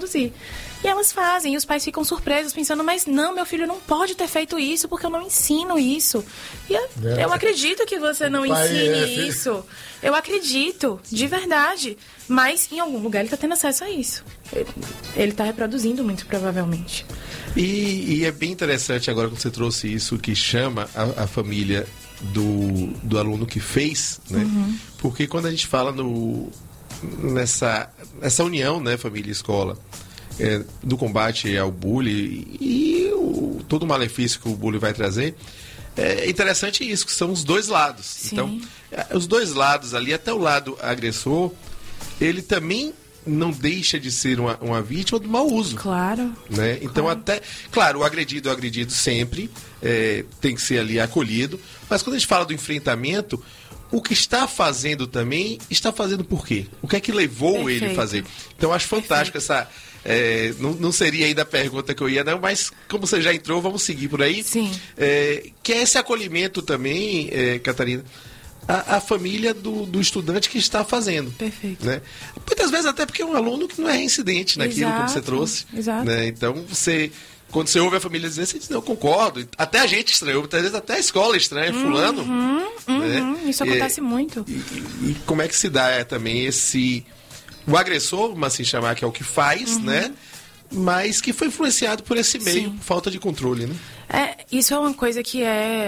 reproduzir. E elas fazem, e os pais ficam surpresos, pensando, mas não, meu filho não pode ter feito isso, porque eu não ensino isso. E eu acredito que você não ensine isso. Eu acredito, de verdade. Mas em algum lugar ele está tendo acesso a isso. Ele está reproduzindo muito, provavelmente. E é bem interessante agora que você trouxe isso, que chama a família do aluno que fez, né? Porque quando a gente fala nessa união, né, família e escola, do combate ao bullying e todo o malefício que o bullying vai trazer, é interessante isso, que são os dois lados. Sim. Então, os dois lados ali, até o lado agressor, ele também não deixa de ser uma vítima do mau uso. Claro. Né? Então, claro, o agredido sempre tem que ser ali acolhido, mas quando a gente fala do enfrentamento, o que está fazendo também, está fazendo por quê? O que é que levou ele a fazer? Então, acho fantástico essa... não seria ainda a pergunta que eu ia, não, mas como você já entrou, vamos seguir por aí. Sim. Que é esse acolhimento também, Catarina, a família do estudante que está fazendo. Perfeito. Né? Muitas vezes até porque é um aluno que não é reincidente naquilo, como você trouxe. Exato. Né? Então, quando você ouve a família dizer, você diz, não, eu concordo. Até a gente estranhou, muitas vezes até a escola estranha, fulano. Né? Isso acontece muito. E como é que se dá também o agressor, vamos assim chamar, que é o que faz, né? Mas que foi influenciado por esse meio, falta de controle, né? Isso é uma coisa que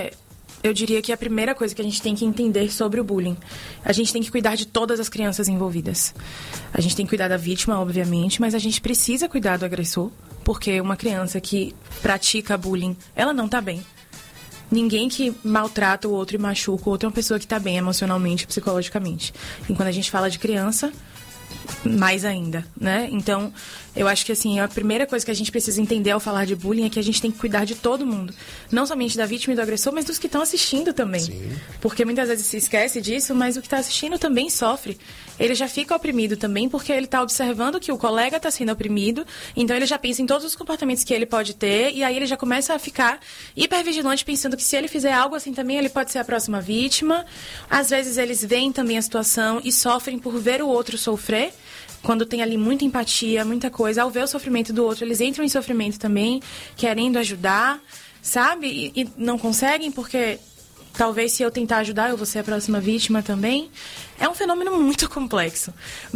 eu diria que é a primeira coisa que a gente tem que entender sobre o bullying. A gente tem que cuidar de todas as crianças envolvidas. A gente tem que cuidar da vítima, obviamente, mas a gente precisa cuidar do agressor, porque uma criança que pratica bullying, ela não tá bem. Ninguém que maltrata o outro e machuca o outro é uma pessoa que tá bem emocionalmente, psicologicamente. E quando a gente fala de criança, mais ainda, né? Então, eu acho que assim, a primeira coisa que a gente precisa entender ao falar de bullying é que a gente tem que cuidar de todo mundo. Não somente da vítima e do agressor, mas dos que estão assistindo também. Sim. Porque muitas vezes se esquece disso, mas o que está assistindo também sofre. Ele já fica oprimido também porque ele está observando que o colega está sendo oprimido, então ele já pensa em todos os comportamentos que ele pode ter, e aí ele já começa a ficar hipervigilante, pensando que se ele fizer algo assim também, ele pode ser a próxima vítima. Às vezes eles veem também a situação e sofrem por ver o outro sofrer. Quando tem ali muita empatia, muita coisa, ao ver o sofrimento do outro, eles entram em sofrimento também, querendo ajudar, sabe? E não conseguem porque talvez se eu tentar ajudar, eu vou ser a próxima vítima também. É um fenômeno muito complexo,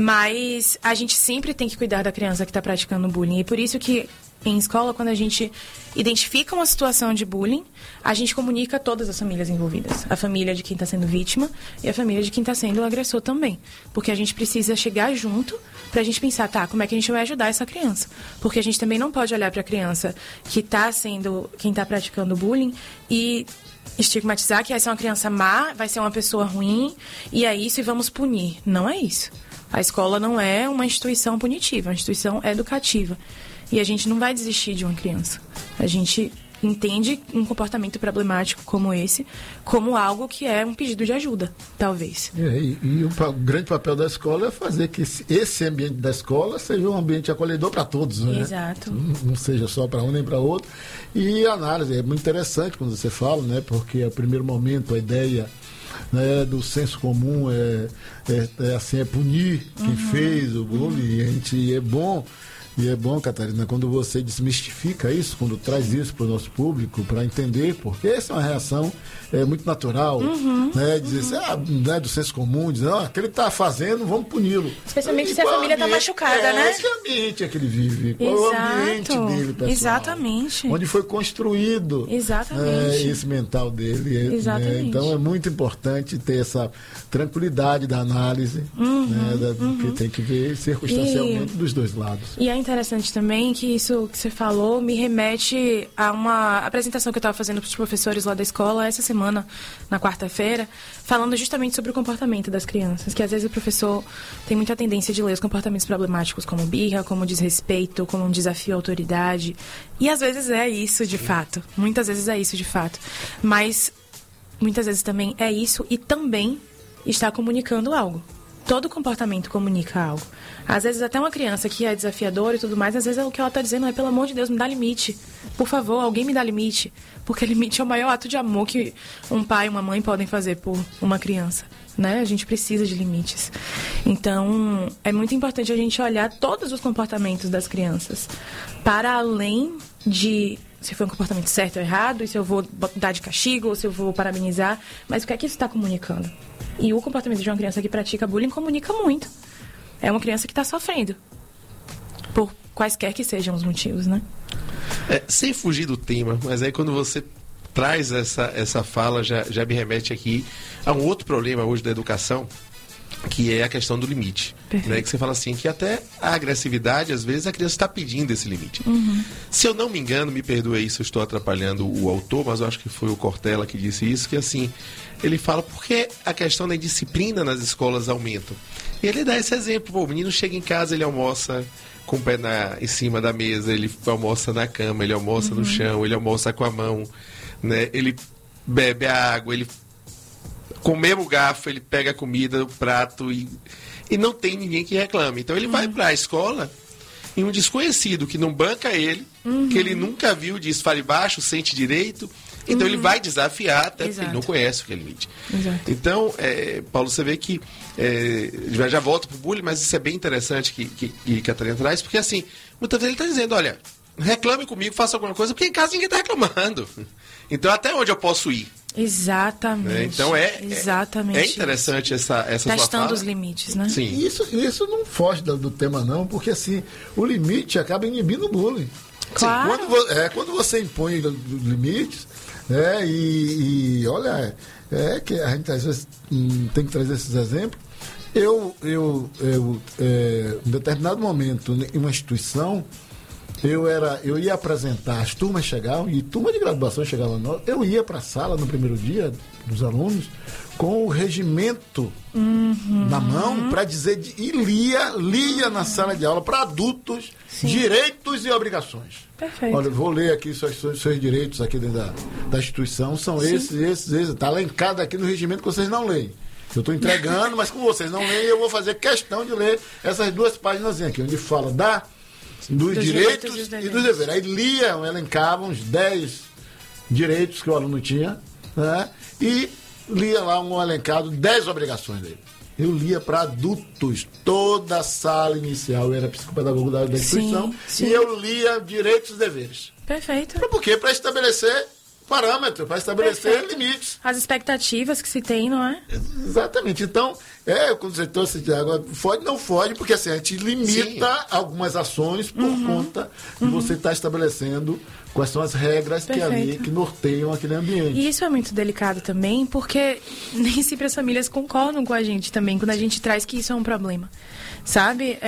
mas a gente sempre tem que cuidar da criança que está praticando bullying. E por isso que em escola, quando a gente identifica uma situação de bullying, a gente comunica todas as famílias envolvidas. A família de quem está sendo vítima e a família de quem está sendo o agressor também. Porque a gente precisa chegar junto para a gente pensar, como é que a gente vai ajudar essa criança? Porque a gente também não pode olhar para a criança que está sendo, quem está praticando bullying e estigmatizar que essa é uma criança má, vai ser uma pessoa ruim, e é isso e vamos punir. Não é isso. A escola não é uma instituição punitiva, é uma instituição educativa. E a gente não vai desistir de uma criança. A gente entende um comportamento problemático como esse como algo que é um pedido de ajuda, talvez. E o grande papel da escola é fazer que esse ambiente da escola seja um ambiente acolhedor para todos, né? Exato. Não seja só para um nem para outro. E a análise é muito interessante quando você fala, né? Porque a primeiro momento a ideia, né, do senso comum é punir quem fez o bullying. E é bom, Catarina, quando você desmistifica isso, quando traz isso para o nosso público, para entender, porque essa é uma reação muito natural, né? Dizer né, do senso comum, dizer, aquele está fazendo, vamos puni-lo. Especialmente se a família está machucada, né? Esse ambiente é que ele vive, qual é o ambiente dele, pessoal? Exatamente. Onde foi construído esse mental dele. Exatamente. Né? Então é muito importante ter essa tranquilidade da análise, né, que tem que ver circunstancialmente dos dois lados. E é interessante também que isso que você falou me remete a uma apresentação que eu estava fazendo para os professores lá da escola essa semana, na quarta-feira, falando justamente sobre o comportamento das crianças, que às vezes o professor tem muita tendência de ler os comportamentos problemáticos como birra, como desrespeito, como um desafio à autoridade, e às vezes é isso de fato, muitas vezes é isso de fato, mas muitas vezes também é isso e também está comunicando algo. todo comportamento comunica algo. Às vezes até uma criança que é desafiadora e tudo mais, às vezes o que ela está dizendo é, pelo amor de Deus, me dá limite. Por favor, alguém me dá limite. Porque limite é o maior ato de amor que um pai e uma mãe podem fazer por uma criança. Né? A gente precisa de limites. Então, é muito importante a gente olhar todos os comportamentos das crianças. Para além de se foi um comportamento certo ou errado, e se eu vou dar de castigo, ou se eu vou parabenizar. Mas o que é que isso está comunicando? E o comportamento de uma criança que pratica bullying comunica muito. É uma criança que está sofrendo. Por quaisquer que sejam os motivos, né? Sem fugir do tema, mas aí quando você traz essa fala, já me remete aqui a um outro problema hoje da educação, que é a questão do limite. Né? Que você fala assim, que até a agressividade, às vezes, a criança está pedindo esse limite. Se eu não me engano, me perdoe aí se eu estou atrapalhando o autor, mas eu acho que foi o Cortella que disse isso, que assim, ele fala porque a questão da indisciplina nas escolas aumenta. E ele dá esse exemplo, pô, o menino chega em casa, ele almoça com o pé em cima da mesa, ele almoça na cama, ele almoça no chão, ele almoça com a mão, né? Ele bebe a água, ele com o mesmo garfo, ele pega a comida, o prato e não tem ninguém que reclame. Então ele vai para a escola e um desconhecido que não banca ele, que ele nunca viu, diz, fale baixo, sente direito. Então ele vai desafiar, até porque ele não conhece o que é limite. Então, Paulo, você vê que já volta pro bullying, mas isso é bem interessante que a Catarina traz, porque assim, muitas vezes ele está dizendo, olha, reclame comigo, faça alguma coisa, porque em casa ninguém está reclamando. Então até onde eu posso ir? Exatamente. Então exatamente é interessante essa sua testando fala. Os limites, né? Sim. Isso não foge do tema, não, porque assim, o limite acaba inibindo o bullying. Claro. Quando você impõe limites, e olha, que a gente às vezes tem que trazer esses exemplos. Eu em determinado momento, em uma instituição, eu ia apresentar, as turmas chegavam, e turma de graduação chegava, eu ia para a sala no primeiro dia dos alunos com o regimento na mão para dizer, e lia na sala de aula para adultos, direitos e obrigações. Perfeito. Olha, vou ler aqui seus direitos aqui dentro da instituição, são esses, está elencado aqui no regimento que vocês não leem. Eu estou entregando, mas como vocês não leem, eu vou fazer questão de ler essas 2 páginas aqui, onde fala dos direitos e dos deveres. Aí elencavam os 10 direitos que o aluno tinha, né? E lia lá um elencado 10 obrigações dele. Eu lia para adultos, toda a sala inicial, eu era psicopedagogo da instituição, e eu lia direitos e deveres. Perfeito. Por quê? Para estabelecer parâmetros, para estabelecer limites. As expectativas que se tem, não é? Exatamente. Então, quando você trouxe agora, não fode, porque assim, a gente limita algumas ações por conta de você estar estabelecendo quais são as regras que norteiam aquele ambiente. E isso é muito delicado também, porque nem sempre as famílias concordam com a gente também, quando a gente traz que isso é um problema. Sabe?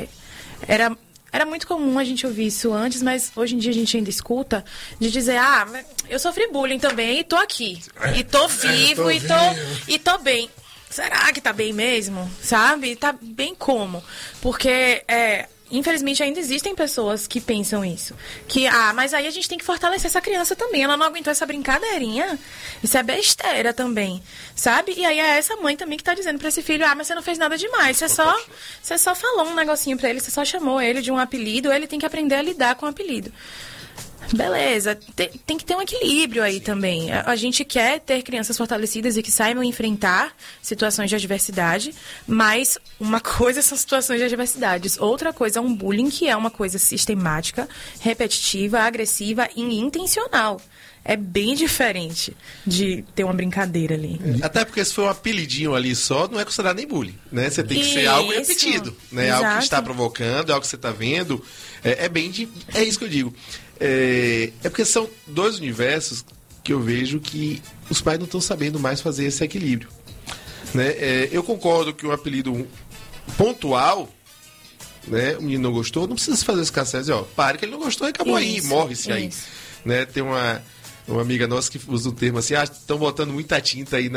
Era muito comum a gente ouvir isso antes, mas hoje em dia a gente ainda escuta de dizer, eu sofri bullying também e tô aqui. E tô vivo, e tô bem. Será que tá bem mesmo? Sabe? Tá bem como? Porque, infelizmente, ainda existem pessoas que pensam isso. Que, mas aí a gente tem que fortalecer essa criança também. Ela não aguentou essa brincadeirinha. Isso é besteira também. Sabe? E aí é essa mãe também que tá dizendo pra esse filho, mas você não fez nada demais. Você só falou um negocinho pra ele, você só chamou ele de um apelido, ele tem que aprender a lidar com o apelido. Beleza, tem que ter um equilíbrio aí também. A gente quer ter crianças fortalecidas e que saibam enfrentar situações de adversidade, mas uma coisa são situações de adversidades, outra coisa é um bullying, que é uma coisa sistemática, repetitiva, agressiva e intencional. É bem diferente de ter uma brincadeira ali. Até porque se for um apelidinho ali só, não é considerado nem bullying, né? Você tem que ser algo repetido, né? Exato. Algo que está provocando, algo que você está vendo. É isso que eu digo. É porque são 2 universos que eu vejo que os pais não estão sabendo mais fazer esse equilíbrio, né? Eu concordo que um apelido pontual, né? O menino não gostou, não precisa fazer esse cacete, pare que ele não gostou e acabou aí, morre-se aí, né? Tem uma amiga nossa que usa um termo assim, estão botando muita tinta aí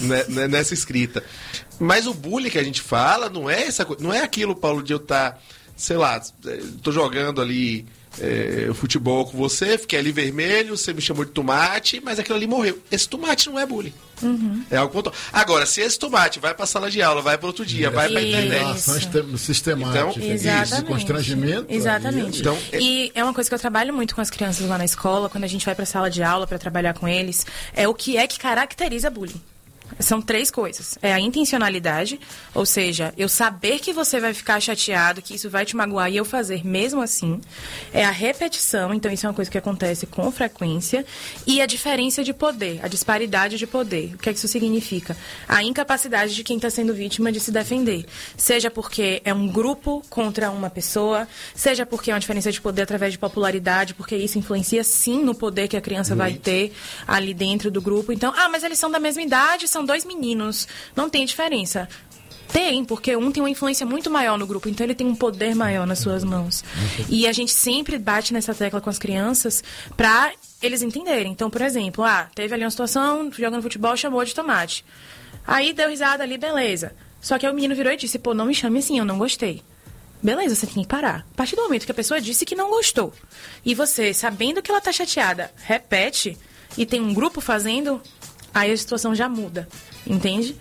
nessa escrita. Mas o bullying que a gente fala não é aquilo, Paulo, de eu estar sei lá, tô jogando ali futebol com você, fiquei ali vermelho, você me chamou de tomate, mas aquilo ali morreu. Esse tomate não é bullying. É algo pontual. Agora, se esse tomate vai pra sala de aula, vai para outro dia, vai pra internet. Sistemática, então, de constrangimento. Exatamente. Então, e é uma coisa que eu trabalho muito com as crianças lá na escola, quando a gente vai pra sala de aula para trabalhar com eles, é o que caracteriza bullying. São 3 coisas. É a intencionalidade, ou seja, eu saber que você vai ficar chateado, que isso vai te magoar e eu fazer mesmo assim. É a repetição, então isso é uma coisa que acontece com frequência. E a diferença de poder, a disparidade de poder. O que é que isso significa? A incapacidade de quem está sendo vítima de se defender. Seja porque é um grupo contra uma pessoa, seja porque é uma diferença de poder através de popularidade, porque isso influencia sim no poder que a criança vai ter ali dentro do grupo. Então, mas eles são da mesma idade, são 2 meninos, não tem diferença. Tem, porque um tem uma influência muito maior no grupo, então ele tem um poder maior nas suas mãos. E a gente sempre bate nessa tecla com as crianças para eles entenderem. Então, por exemplo, teve ali uma situação, jogando futebol, chamou de tomate. Aí deu risada ali, beleza. Só que aí o menino virou e disse, não me chame assim, eu não gostei. Beleza, você tem que parar. A partir do momento que a pessoa disse que não gostou, e você, sabendo que ela tá chateada, repete, e tem um grupo fazendo, aí a situação já muda, entende?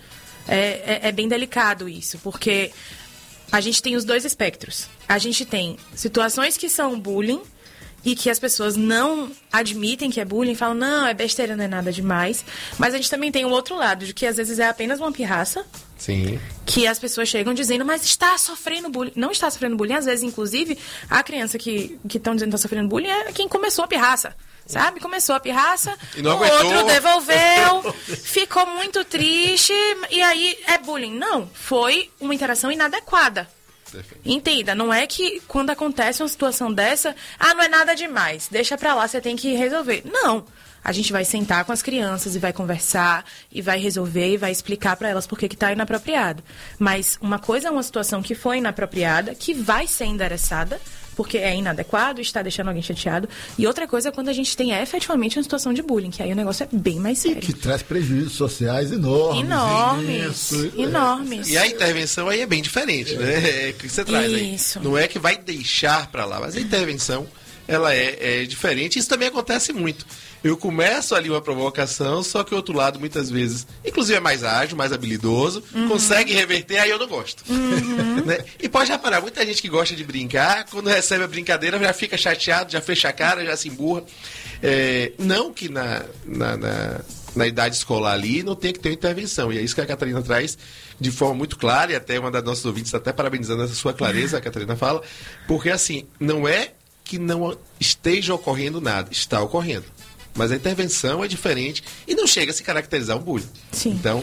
É bem delicado isso, porque a gente tem os 2 espectros. A gente tem situações que são bullying e que as pessoas não admitem que é bullying, falam, não, é besteira, não é nada demais. Mas a gente também tem o outro lado, de que às vezes é apenas uma pirraça. Sim. Que as pessoas chegam dizendo, mas está sofrendo bullying. Não está sofrendo bullying, às vezes, inclusive, a criança que estão dizendo que está sofrendo bullying é quem começou a pirraça. Sabe? Começou a pirraça, o outro devolveu, ficou muito triste, e aí é bullying. Não, foi uma interação inadequada. Entenda, não é que quando acontece uma situação dessa, não é nada demais, deixa pra lá, você tem que resolver. Não, a gente vai sentar com as crianças e vai conversar, e vai resolver, e vai explicar pra elas por que tá inapropriado. Mas uma coisa é uma situação que foi inapropriada, que vai ser endereçada, porque é inadequado, está deixando alguém chateado. E outra coisa é quando a gente tem efetivamente uma situação de bullying, que aí o negócio é bem mais sério. E que traz prejuízos sociais enormes. Enormes. E a intervenção aí é bem diferente, né? É o que você traz Isso. aí. Não é que vai deixar para lá, mas a intervenção, ela é diferente. Isso também acontece muito. Eu começo ali uma provocação, só que o outro lado, muitas vezes, inclusive é mais ágil, mais habilidoso, consegue reverter, aí eu não gosto. Né? E pode reparar, muita gente que gosta de brincar, quando recebe a brincadeira, já fica chateado, já fecha a cara, já se emburra. Não que na idade escolar ali não tem que ter uma intervenção. E é isso que a Catarina traz de forma muito clara, e até uma das nossas ouvintes está até parabenizando essa sua clareza, a Catarina fala, porque assim, não é que não esteja ocorrendo nada, está ocorrendo. Mas a intervenção é diferente e não chega a se caracterizar um bullying. Sim. Então,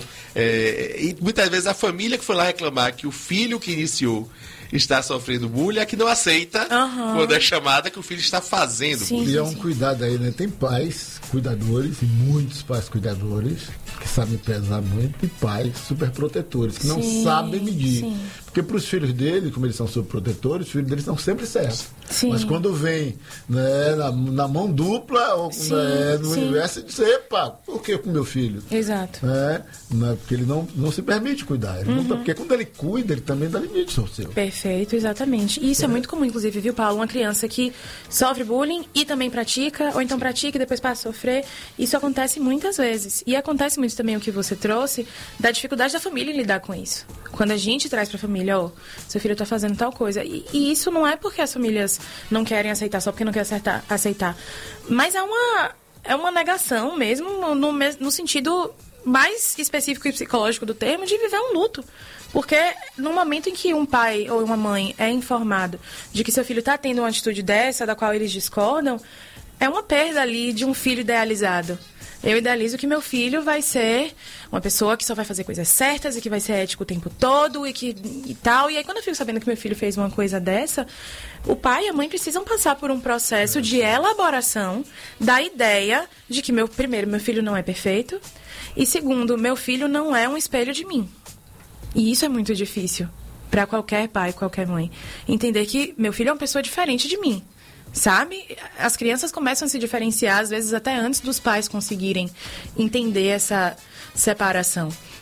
e muitas vezes a família que foi lá reclamar que o filho que iniciou está sofrendo bullying é que não aceita quando é chamada que o filho está fazendo bullying. E é um cuidado aí, né? Tem pais cuidadores, e muitos pais cuidadores, que sabem pesar muito, e pais super protetores, que não sabem medir. Sim. Porque para os filhos dele, como eles são superprotetores, os filhos deles estão sempre certos. Sim. Mas quando vem, né, na mão dupla, ou no universo, diz, epa, por que com meu filho? Exato. Porque ele não se permite cuidar. Porque quando ele cuida, ele também dá limites ao seu. Perfeito, exatamente. E isso é muito comum, inclusive, viu, Paulo? Uma criança que sofre bullying e também pratica, ou então pratica e depois passa a sofrer. Isso acontece muitas vezes. E acontece muito também o que você trouxe, da dificuldade da família em lidar com isso. Quando a gente traz para a família, seu filho está fazendo tal coisa. E isso não é porque as famílias não querem aceitar, só porque não querem aceitar. Mas é uma negação mesmo, no sentido mais específico e psicológico do termo, de viver um luto. Porque no momento em que um pai ou uma mãe é informado de que seu filho está tendo uma atitude dessa, da qual eles discordam, é uma perda ali de um filho idealizado. Eu idealizo que meu filho vai ser uma pessoa que só vai fazer coisas certas e que vai ser ético o tempo todo e tal. E aí, quando eu fico sabendo que meu filho fez uma coisa dessa, o pai e a mãe precisam passar por um processo de elaboração da ideia de que, primeiro, meu filho não é perfeito e, segundo, meu filho não é um espelho de mim. E isso é muito difícil para qualquer pai, qualquer mãe. Entender que meu filho é uma pessoa diferente de mim. Sabe? As crianças começam a se diferenciar, às vezes até antes dos pais conseguirem entender essa separação.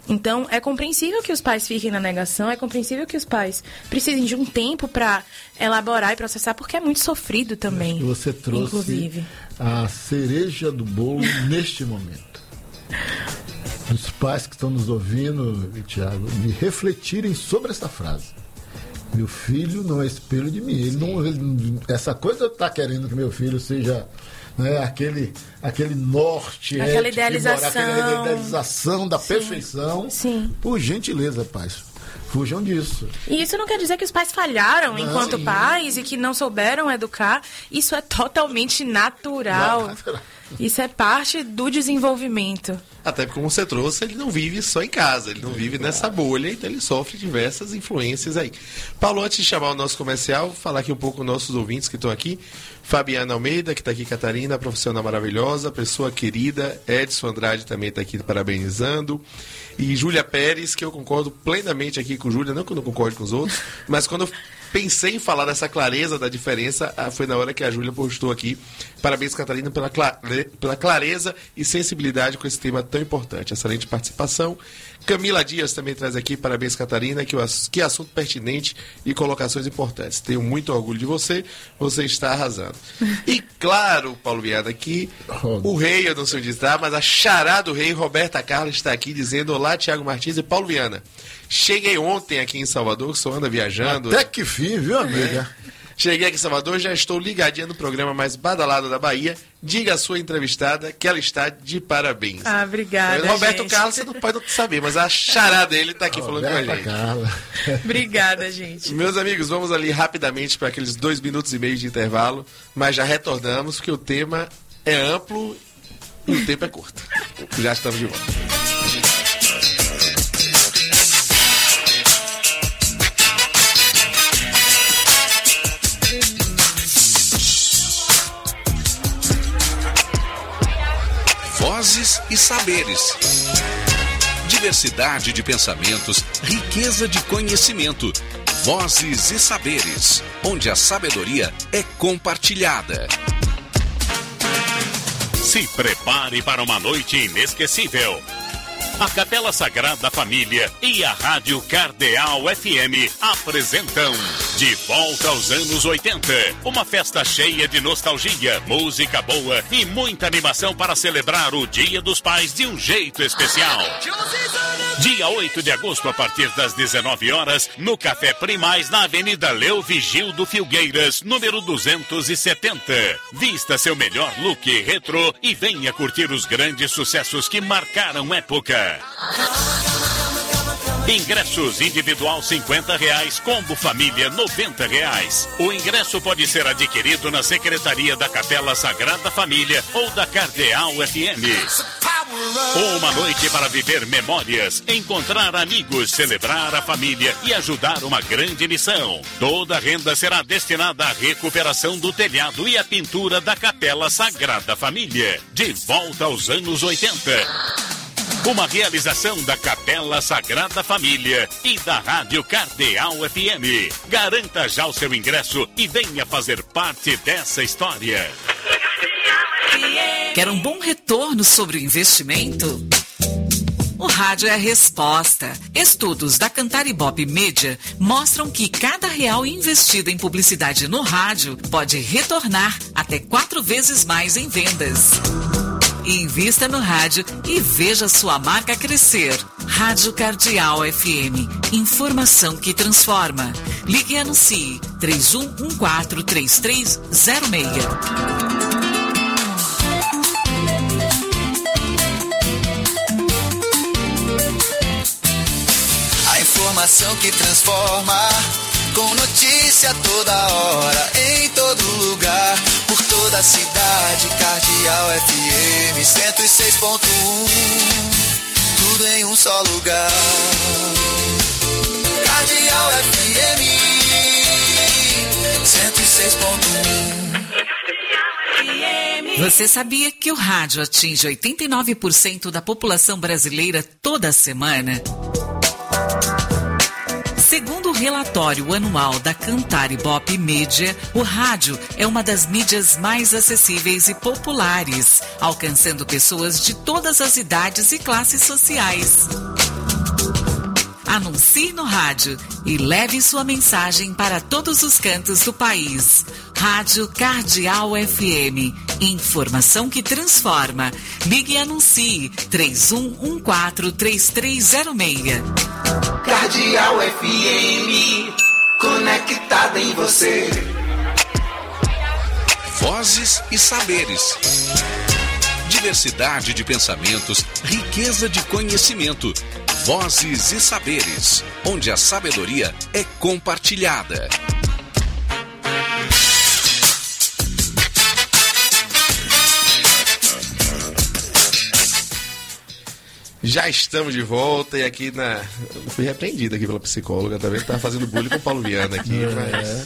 Então, é compreensível que os pais fiquem na negação, é compreensível que os pais precisem de um tempo para elaborar e processar, porque é muito sofrido também. Você trouxe inclusive a cereja do bolo neste momento. Os pais que estão nos ouvindo, Tiago, de refletirem sobre essa frase. Meu filho não é espelho de mim. Essa coisa está querendo que meu filho seja, né, aquele norte, aquela idealização, aquela idealização da perfeição. Sim. Por gentileza, pais, fujam disso. E isso não quer dizer que os pais falharam enquanto pais e que não souberam educar. Isso é totalmente natural. Isso é parte do desenvolvimento. Até porque, como você trouxe, ele não vive só em casa, ele não vive nessa bolha, então ele sofre diversas influências aí. Paulo, antes de chamar o nosso comercial, falar aqui um pouco com nossos ouvintes que estão aqui. Fabiana Almeida, que está aqui, Catarina, profissional maravilhosa, pessoa querida. Edson Andrade também está aqui parabenizando. E Júlia Pérez, que eu concordo plenamente aqui com Júlia, não que eu não concorde com os outros, mas quando eu pensei em falar dessa clareza da diferença, foi na hora que a Júlia postou aqui. Parabéns, Catarina, pela clareza e sensibilidade com esse tema tão importante. Excelente participação. Camila Dias também traz aqui, parabéns, Catarina, que assunto pertinente e colocações importantes. Tenho muito orgulho de você, você está arrasando. E claro, Paulo Viana, que o rei, eu não sei onde está, mas a chará do rei, Roberta Carla, está aqui dizendo: olá, Tiago Martins e Paulo Viana. Cheguei ontem aqui em Salvador, que só anda viajando. Até que fim, viu, amiga? Cheguei aqui em Salvador, já estou ligadinha no programa mais badalado da Bahia. Diga à sua entrevistada que ela está de parabéns. Ah, obrigada, Roberto gente. Carlos, você não pode saber, mas a chará dele está aqui falando com a gente. Carla. Obrigada, gente. Meus amigos, vamos ali rapidamente para aqueles 2 minutos e meio de intervalo, mas já retornamos, porque o tema é amplo e o tempo é curto. Já estamos de volta. Vozes e saberes. Diversidade de pensamentos, riqueza de conhecimento. Vozes e saberes, onde a sabedoria é compartilhada. Se prepare para uma noite inesquecível. A Capela Sagrada Família e a Rádio Cardeal FM apresentam De Volta aos Anos 80. Uma festa cheia de nostalgia, música boa e muita animação para celebrar o Dia dos Pais de um jeito especial. Dia 8 de agosto, a partir das 19 horas, no Café Primaz, na Avenida Leo Vigildo Filgueiras, número 270. Vista seu melhor look retrô e venha curtir os grandes sucessos que marcaram época. Ingressos individual R$50, combo família R$90. O ingresso pode ser adquirido na Secretaria da Capela Sagrada Família ou da Cardeal FM. Uma noite para viver memórias, encontrar amigos, celebrar a família e ajudar uma grande missão. Toda a renda será destinada à recuperação do telhado e à pintura da Capela Sagrada Família. De volta aos anos 80. Uma realização da Capela Sagrada Família e da Rádio Cardeal FM. Garanta já o seu ingresso e venha fazer parte dessa história. Quer um bom retorno sobre o investimento? O rádio é a resposta. Estudos da Cantaribop Media mostram que cada R$1 investido em publicidade no rádio pode retornar até 4 vezes mais em vendas. Invista no rádio e veja sua marca crescer. Rádio Cardeal FM. Informação que transforma. Ligue e anuncie 31143306. A informação que transforma, com notícia toda hora, em todo lugar, por toda a cidade. Cardeal FM 106.1, tudo em um só lugar. Cardeal FM 106.1. Você sabia que o rádio atinge 89% da população brasileira toda semana? Segundo o relatório anual da Cantaribop Media, o rádio é uma das mídias mais acessíveis e populares, alcançando pessoas de todas as idades e classes sociais. Anuncie no rádio e leve sua mensagem para todos os cantos do país. Rádio Cardeal FM. Informação que transforma. Ligue e anuncie 3114-3306. Cardeal FM, conectada em você. Vozes e saberes. Diversidade de pensamentos, riqueza de conhecimento. Vozes e saberes, onde a sabedoria é compartilhada. Já estamos de volta e aqui fui repreendido aqui pela psicóloga, também estava fazendo bullying com o Paulo Viana aqui, mas...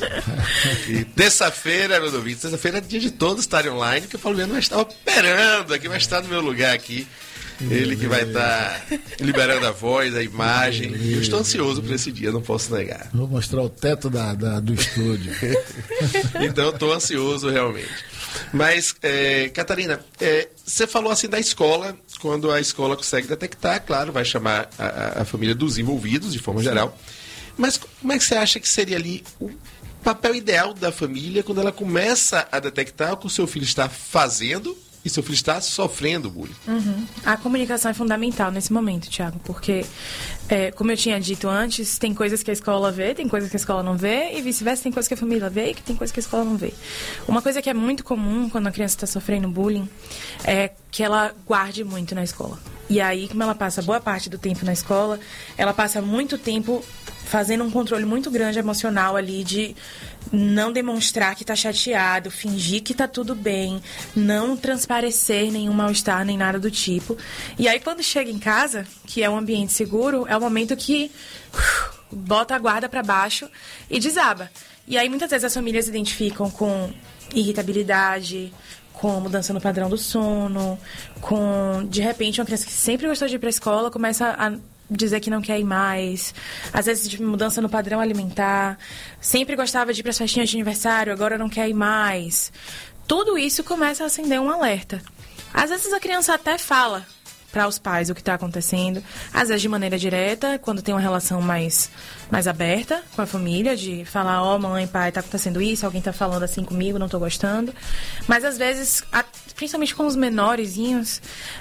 E terça-feira, meu ouvinte, terça-feira é dia de todos estarem online, porque o Paulo Viana vai estar operando aqui, vai estar no meu lugar aqui. Ele que vai estar liberando a voz, a imagem. Eu estou ansioso por esse dia, não posso negar. Vou mostrar o teto do estúdio. Então eu estou ansioso realmente. Mas, Catarina, você falou assim da escola, quando a escola consegue detectar, claro, vai chamar a família dos envolvidos de forma geral. Mas como é que você acha que seria ali o papel ideal da família quando ela começa a detectar o que o seu filho está fazendo e seu filho está sofrendo bullying? A comunicação é fundamental nesse momento, Thiago, porque, como eu tinha dito antes, tem coisas que a escola vê, tem coisas que a escola não vê, e vice-versa, tem coisas que a família vê e tem coisas que a escola não vê. Uma coisa que é muito comum quando a criança está sofrendo bullying é que ela guarde muito na escola. E aí, como ela passa boa parte do tempo na escola, ela passa muito tempo fazendo um controle muito grande emocional ali de não demonstrar que tá chateado, fingir que tá tudo bem, não transparecer nenhum mal-estar, nem nada do tipo. E aí, quando chega em casa, que é um ambiente seguro, é o momento que bota a guarda para baixo e desaba. E aí, muitas vezes, as famílias se identificam com irritabilidade, com mudança no padrão do sono, com, de repente, uma criança que sempre gostou de ir para a escola começa a dizer que não quer ir mais, às vezes de mudança no padrão alimentar, sempre gostava de ir para as festinhas de aniversário, agora não quer ir mais. Tudo isso começa a acender um alerta. Às vezes a criança até fala para os pais o que está acontecendo, às vezes de maneira direta, quando tem uma relação mais aberta com a família, de falar, mãe, pai, está acontecendo isso, alguém está falando assim comigo, não estou gostando. Mas às vezes, principalmente com os menorzinhos,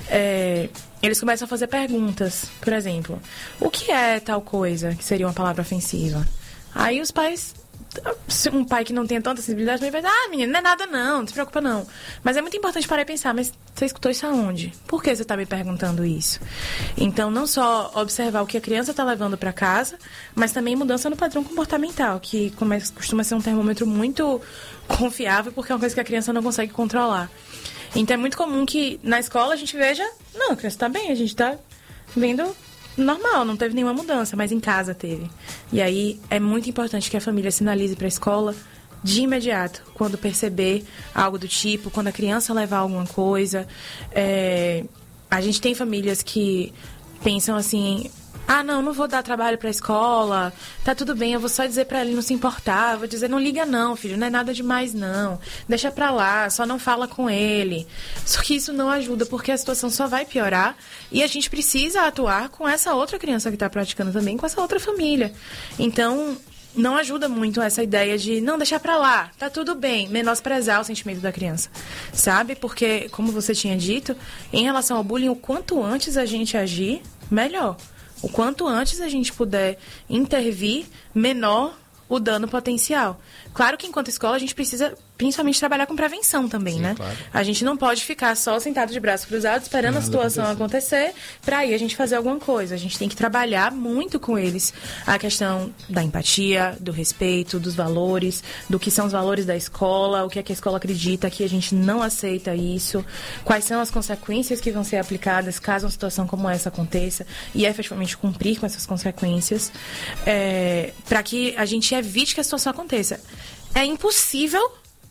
eles começam a fazer perguntas. Por exemplo, o que é tal coisa, que seria uma palavra ofensiva? Aí os pais... Um pai que não tenha tanta sensibilidade vai dizer, menina, não é nada não se preocupa não. Mas é muito importante parar e pensar, mas você escutou isso aonde? Por que você está me perguntando isso? Então, não só observar o que a criança está levando para casa, mas também mudança no padrão comportamental, que costuma ser um termômetro muito confiável, porque é uma coisa que a criança não consegue controlar. Então, é muito comum que na escola a gente veja, não, a criança está bem, a gente está vendo... normal, não teve nenhuma mudança, mas em casa teve. E aí é muito importante que a família sinalize para a escola de imediato, quando perceber algo do tipo, quando a criança levar alguma coisa. A gente tem famílias que pensam assim, não vou dar trabalho para a escola, tá tudo bem, eu vou só dizer para ele não se importar, vou dizer, não liga não, filho, não é nada demais não, deixa pra lá, só não fala com ele. Só que isso não ajuda, porque a situação só vai piorar e a gente precisa atuar com essa outra criança que tá praticando também, com essa outra família. Então, não ajuda muito essa ideia de, não, deixar pra lá, tá tudo bem, menosprezar o sentimento da criança, sabe? Porque, como você tinha dito, em relação ao bullying, o quanto antes a gente agir, melhor. O quanto antes a gente puder intervir, menor o dano potencial. Claro que enquanto escola a gente precisa principalmente trabalhar com prevenção também, né? Claro. A gente não pode ficar só sentado de braços cruzados esperando a situação acontecer para aí a gente fazer alguma coisa. A gente tem que trabalhar muito com eles a questão da empatia, do respeito, dos valores, do que são os valores da escola, o que é que a escola acredita, que a gente não aceita isso, quais são as consequências que vão ser aplicadas caso uma situação como essa aconteça e efetivamente cumprir com essas consequências para que a gente evite que a situação aconteça. É impossível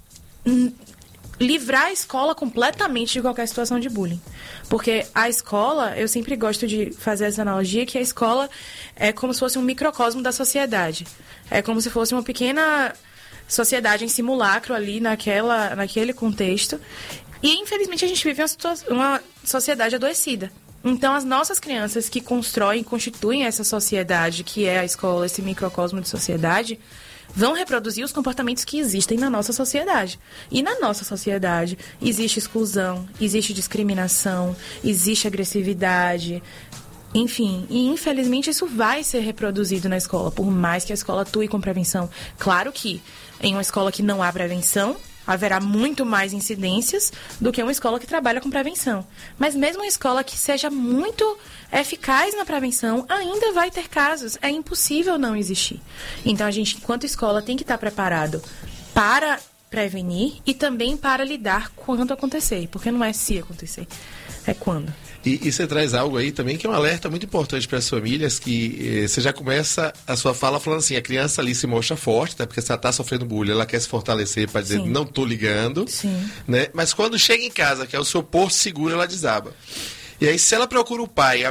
livrar a escola completamente de qualquer situação de bullying. Porque a escola, eu sempre gosto de fazer essa analogia, que a escola é como se fosse um microcosmo da sociedade. É como se fosse uma pequena sociedade em simulacro ali naquele contexto. E, infelizmente, a gente vive uma sociedade adoecida. Então, as nossas crianças que constituem essa sociedade, que é a escola, esse microcosmo de sociedade, vão reproduzir os comportamentos que existem na nossa sociedade. E na nossa sociedade existe exclusão, existe discriminação, existe agressividade, enfim. E, infelizmente, isso vai ser reproduzido na escola, por mais que a escola atue com prevenção. Claro que em uma escola que não há prevenção, haverá muito mais incidências do que uma escola que trabalha com prevenção. Mas mesmo uma escola que seja muito eficaz na prevenção, ainda vai ter casos. É impossível não existir. Então, a gente, enquanto escola, tem que estar preparado para prevenir e também para lidar quando acontecer. Porque não é se acontecer, é quando. E você traz algo aí também que é um alerta muito importante para as famílias, que você já começa a sua fala falando assim, a criança ali se mostra forte, tá? Porque se ela está sofrendo bullying, ela quer se fortalecer para dizer, não tô ligando. Sim. Né? Mas quando chega em casa, que é o seu porto seguro, ela desaba. E aí, se ela procura o pai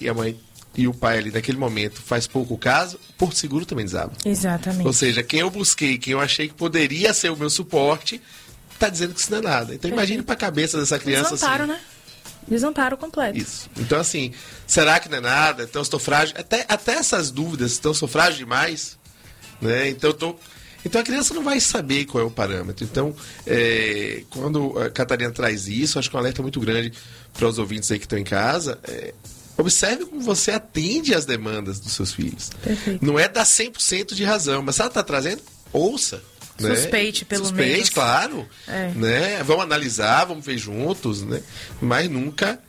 e o pai ali naquele momento faz pouco caso, o porto seguro também desaba. Exatamente. Ou seja, quem eu busquei, quem eu achei que poderia ser o meu suporte, está dizendo que isso não é nada. Então imagine para a cabeça dessa criança Desamparo, assim. Né? Desamparo completo. Isso. Então, assim, será que não é nada? Então, eu estou frágil. Até essas dúvidas, então, eu sou frágil demais, né? Então, a criança não vai saber qual é o parâmetro. Então, quando a Catarina traz isso, acho que é um alerta muito grande para os ouvintes aí que estão em casa. Observe como você atende às demandas dos seus filhos. Perfeito. Não é dar 100% de razão, mas se ela está trazendo, ouça. Né? Suspeite, pelo menos. Suspeite, claro. Né? Vamos analisar, vamos ver juntos, né? Mas nunca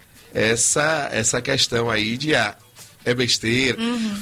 essa questão aí de é besteira.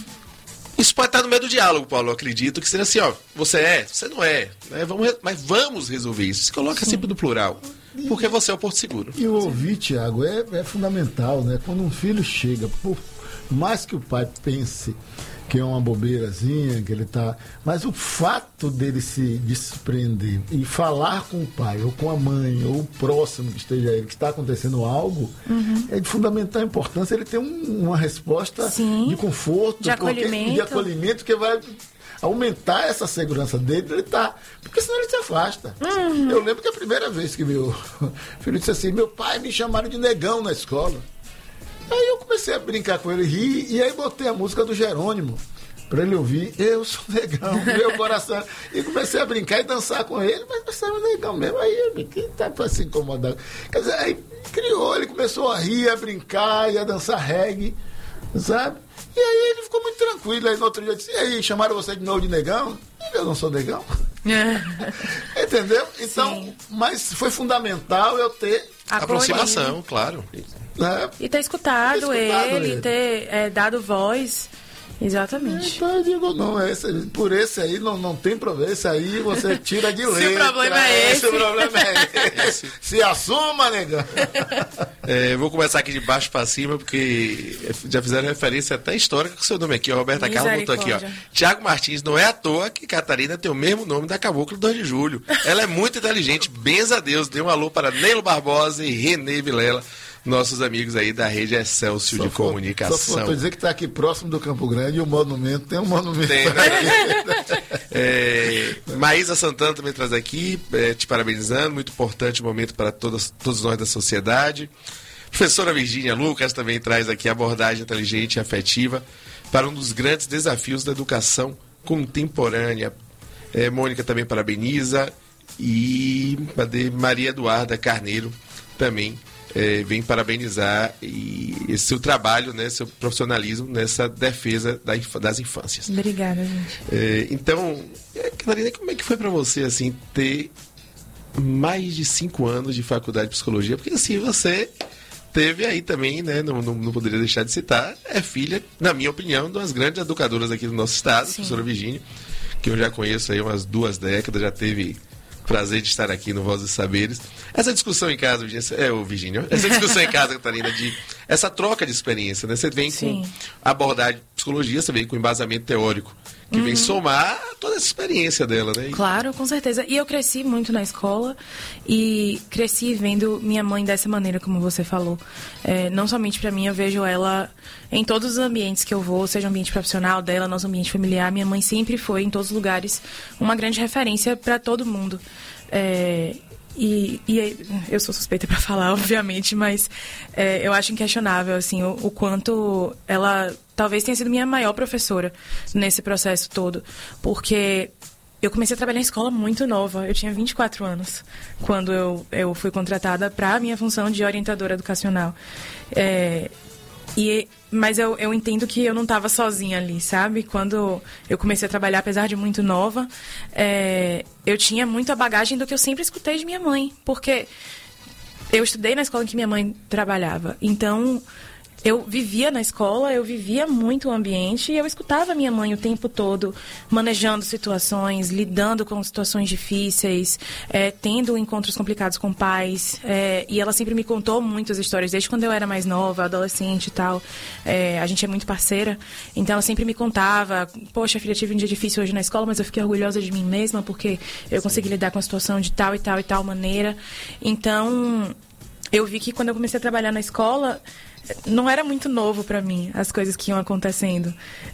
Isso pode estar no meio do diálogo, Paulo. Eu acredito que seja assim, ó, você não é. Né? Mas vamos resolver isso. Se coloca sempre no plural. Porque você é o porto seguro. E o ouvir, Tiago, é fundamental, né? Quando um filho chega, por mais que o pai pense que é uma bobeirazinha, que ele tá. Mas o fato dele se desprender e falar com o pai, ou com a mãe, ou o próximo que esteja ele, que está acontecendo algo, é de fundamental importância ele ter uma resposta de conforto, de acolhimento, que vai aumentar essa segurança dele, porque senão ele se afasta. Eu lembro que a primeira vez que meu filho disse assim, meu pai me chamaram de negão na escola. Aí eu comecei a brincar com ele, rir, e aí botei a música do Jerônimo para ele ouvir, eu sou negão, meu coração. E comecei a brincar e dançar com ele, mas você é negão mesmo. Aí ele tá para se incomodar. Quer dizer, aí criou, ele começou a rir, a brincar e a dançar reggae, sabe? E aí ele ficou muito tranquilo. Aí no outro dia eu disse, e aí, chamaram você de novo de negão? Eu não sou negão. Entendeu? Então, mas foi fundamental eu ter aproximação, claro. E ter escutado ele, ter dado voz. Exatamente. Então eu digo, não, por esse aí não tem problema. Esse aí você tira de letra. Se o problema é esse. Se o problema é esse. Se assuma, negão. Vou começar aqui de baixo para cima, porque já fizeram referência até histórica com o seu nome aqui. A Roberta Carla botou aqui, ó. Tiago Martins, não é à toa que Catarina tem o mesmo nome da Caboclo 2 de Julho. Ela é muito inteligente, benza a Deus. Dê um alô para Neilo Barbosa e Renê Vilela, nossos amigos aí da rede Excelsior de Comunicação. Só faltou dizer que está aqui próximo do Campo Grande e o monumento, tem um monumento. Tem, né? Maísa Santana também traz aqui, te parabenizando, muito importante momento para todos nós da sociedade. Professora Virgínia Lucas também traz aqui abordagem inteligente e afetiva para um dos grandes desafios da educação contemporânea. Mônica também parabeniza e Maria Eduarda Carneiro também vem parabenizar esse seu trabalho, né, seu profissionalismo nessa defesa das infâncias. Obrigada, gente. Então, Catarina, como é que foi para você assim ter mais de 5 anos de faculdade de psicologia? Porque assim, você teve aí também, né, não poderia deixar de citar, é filha, na minha opinião, de umas grandes educadoras aqui do nosso estado, a professora Virgínia, que eu já conheço aí umas 2 décadas, já teve prazer de estar aqui no Voz dos Saberes. Essa discussão em casa, Virgínia, essa discussão em casa, Catarina, essa troca de experiência, né? Você vem com abordagem de psicologia, você vem com embasamento teórico, que vem somar toda essa experiência dela, né? Claro, com certeza. E eu cresci muito na escola e cresci vendo minha mãe dessa maneira, como você falou. Não somente para mim, eu vejo ela em todos os ambientes que eu vou, seja o ambiente profissional dela, nosso ambiente familiar. Minha mãe sempre foi, em todos os lugares, uma grande referência para todo mundo. E eu sou suspeita para falar, obviamente, mas eu acho inquestionável, assim, o quanto ela talvez tenha sido minha maior professora nesse processo todo. Porque eu comecei a trabalhar em escola muito nova. Eu tinha 24 anos quando eu fui contratada para a minha função de orientadora educacional. Mas eu entendo que eu não estava sozinha ali, sabe? Quando eu comecei a trabalhar, apesar de muito nova, eu tinha muito a bagagem do que eu sempre escutei de minha mãe. Porque eu estudei na escola em que minha mãe trabalhava. Então, eu vivia na escola, eu vivia muito o ambiente e eu escutava minha mãe o tempo todo manejando situações, lidando com situações difíceis, tendo encontros complicados com pais. E ela sempre me contou muitas histórias, desde quando eu era mais nova, adolescente e tal. A gente é muito parceira, então ela sempre me contava: poxa, filha, tive um dia difícil hoje na escola, mas eu fiquei orgulhosa de mim mesma porque eu consegui lidar com a situação de tal e tal e tal maneira. Então, eu vi que quando eu comecei a trabalhar na escola, não era muito novo para mim as coisas que iam acontecendo.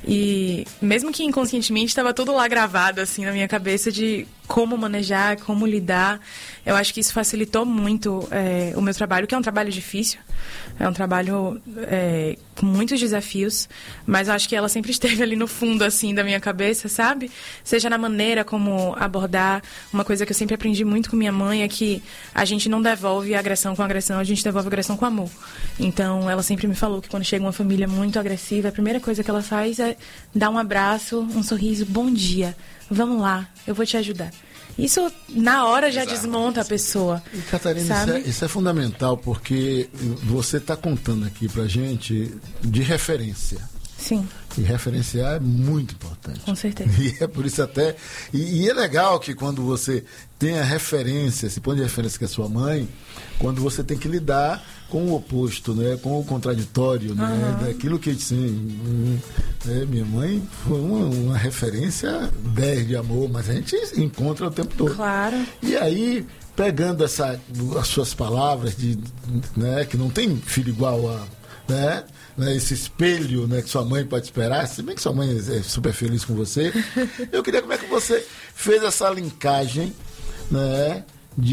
E mesmo que inconscientemente estava tudo lá gravado assim na minha cabeça de como manejar, como lidar. Eu acho que isso facilitou muito o meu trabalho, que é um trabalho difícil. É um trabalho com muitos desafios, mas eu acho que ela sempre esteve ali no fundo assim da minha cabeça, sabe? Seja na maneira como abordar. Uma coisa que eu sempre aprendi muito com minha mãe é que a gente não devolve a agressão com agressão, a gente devolve a agressão com amor. Então, ela sempre me falou que quando chega uma família muito agressiva, a primeira coisa que ela faz é dar um abraço, um sorriso: bom dia, vamos lá, eu vou te ajudar. Isso, na hora, já desmonta a pessoa. E, Catarina, isso é fundamental, porque você está contando aqui pra gente de referência. Sim. E referenciar é muito importante. Com certeza. E é por isso até... E é legal que quando você tem a referência, esse ponto de referência que é sua mãe, quando você tem que lidar com o oposto, né? Com o contraditório, né? Daquilo que, assim... minha mãe foi uma referência 10 de amor, mas a gente encontra o tempo todo. Claro. E aí, pegando as suas palavras, né? Que não tem filho igual a... né? Esse espelho, né, que sua mãe pode esperar, se bem que sua mãe é super feliz com você. Eu queria como é que você fez essa linkagem, né,